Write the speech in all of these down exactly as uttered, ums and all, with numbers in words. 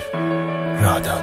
رادان.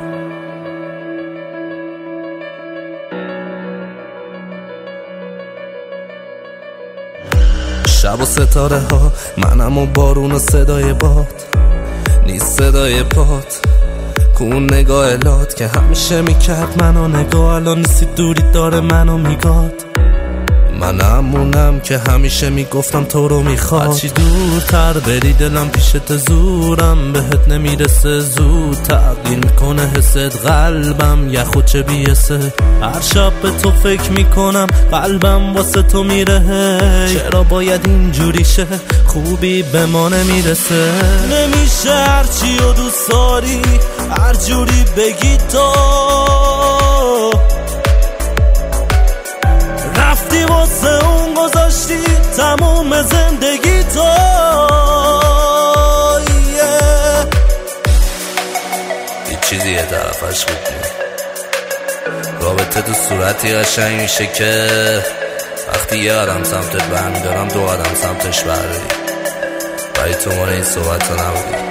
شب و ستاره ها، منم و بارون و صدای باد، نیست صدای پات کون نگاه لات که همیشه میکرد منو نگاه. الان نیستی دوری داره منو میگاد. من همونم که همیشه میگفتم تو رو میخواد. هرچی دورتر بری دلم پیشت زورم بهت نمیرسه. زود تغییر میکنه حست قلبم یخو چه بیسه. هر شب به تو فکر میکنم قلبم واسه تو میره. چرا باید اینجوری شه خوبی به ما نمیرسه. نمیشه هرچی و دوست داری هر جوری بگی تو. رفتی واسه اون گذاشتی تموم زندگی تو. yeah. هیچ چیزی یه طرفش خوب نیست. رابطه تو صورتی قشنگ میشه که وقتی یه آدم سمتت برمیدارم دو آدم سمتش برداری. ولی تو مال این صحبت ها نبودی.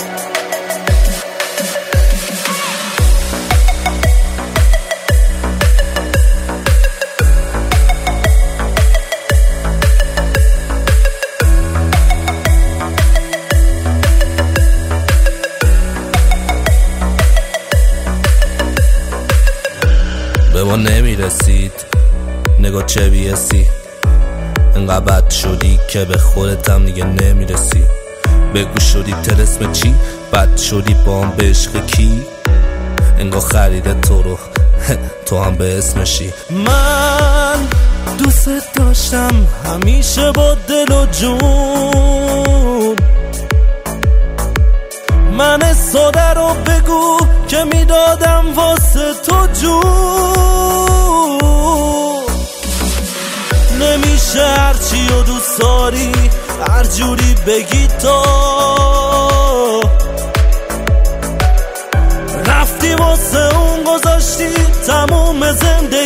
به ما نمیرسید نگاه چه بیسی. انقدر بد شدی که به خودتم دیگه نمیرسی. بگو شدی طلسم چی؟ بد شدی با هم به عشق کی؟ انگار خریده تو رو تو هم به اسمشی. من دوست داشتم همیشه با دل و جون. من ساده رو بگو که میدادم واسه تو جون. نمیشه هرچی و دوست داری هر جوری بگی تو. رفتی واسه اون گذاشتی تموم زندگی